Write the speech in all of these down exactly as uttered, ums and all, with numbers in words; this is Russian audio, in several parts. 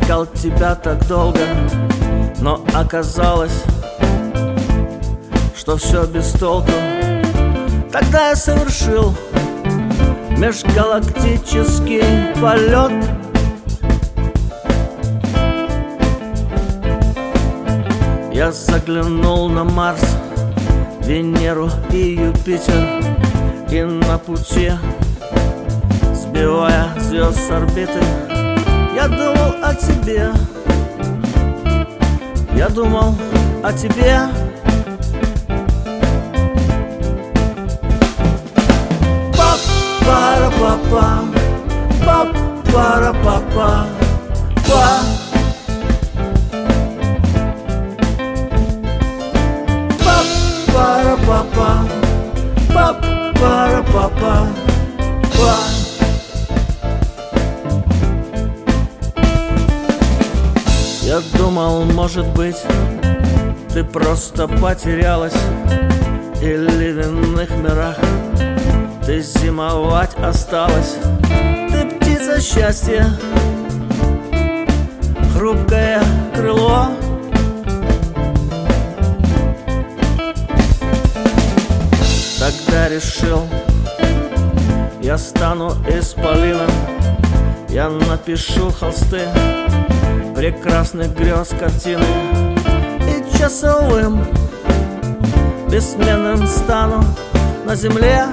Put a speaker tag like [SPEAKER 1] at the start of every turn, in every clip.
[SPEAKER 1] искал тебя так долго, но оказалось, что все без толку. Тогда я совершил межгалактический полет. Я заглянул на Марс, Венеру и Юпитер, и на пути, сбивая звезд с орбиты, я думал о тебе. Я думал о тебе. Пап-пара-папа, пап-пара-папа, па. Пап-пара-папа, пап-пара-папа, па. Я думал, может быть, ты просто потерялась, или в иных мирах ты зимовать осталась. Ты птица счастья, хрупкое крыло. Тогда решил, я стану исполином. Я напишу холсты прекрасных грез картины, и часовым бессменным стану на земле.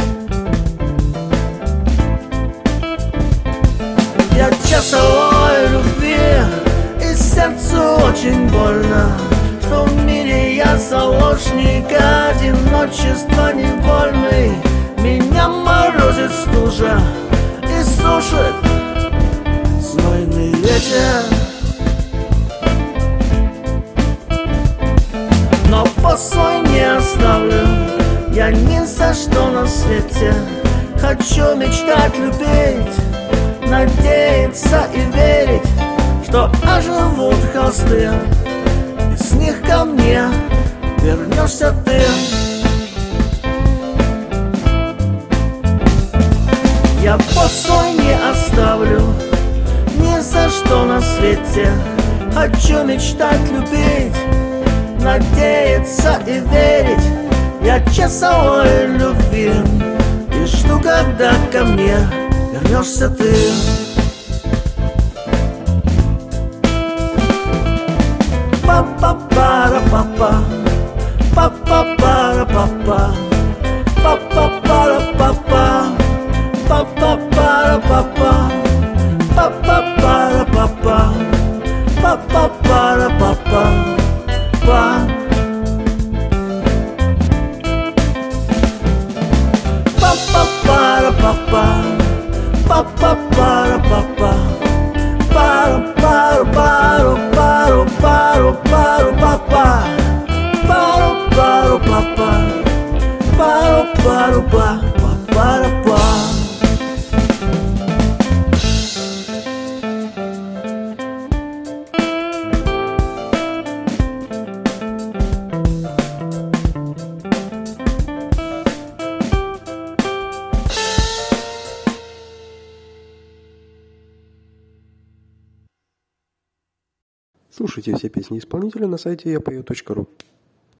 [SPEAKER 1] Я часовой любви, и сердцу очень больно, что в мире я заложник одиночества невольный. Меня морозит стужа и сушит знойный ветер. Но пост свой не оставлю я ни за что на свете. Хочу мечтать, любить, надеяться и верить, что оживут холсты, и с них ко мне вернешься ты. Я пост свой не оставлю ни за что на свете. Хочу мечтать, любить, надеяться и верить. Я часовой любви и жду, когда ко мне вернешься ты. Па-па-пара-па-па, па-па-пара-па-па, па-па-пара-па-па, па-па-пара-па-па, па-па-пара-па-па, па-па-пара-па-па, па. Па-па-пара-па-па, па-па-пара-па-па, пару-пару-пару-пару-пару-пару-па-па, пару-пару-па-па, пару-пару-па-па-пара-па.
[SPEAKER 2] Слушайте все песни исполнителя на сайте я пою точка ру.